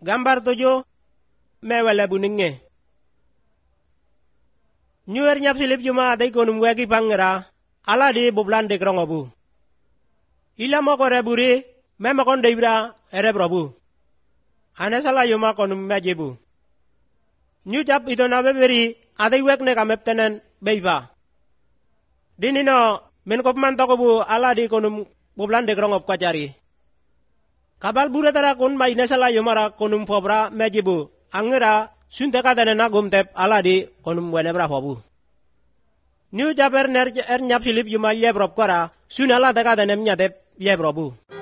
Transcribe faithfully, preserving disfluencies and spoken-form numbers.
Gambar tujuh mewele buninge. Nyuer nyap silip juma aday konum wegi pangira ala di bublan de krongobu. Ila mo ko reburi mema kon deibra erebrobu. Anesala yuma konum mejebu. Nyu jap ito na beberi aday wek ne kameptenen beiba. Dinino men kopman tokobu ala di konum bublan de krongop kacari. Kabal bura tara kun mai nesala yomara konum pobra mejibu angira sunte kadane na gumtep aladi konum wenebra fobu. New jaber ner er nyap Philip yuma yebrop kora sunala takadane mnyatep yebrobu.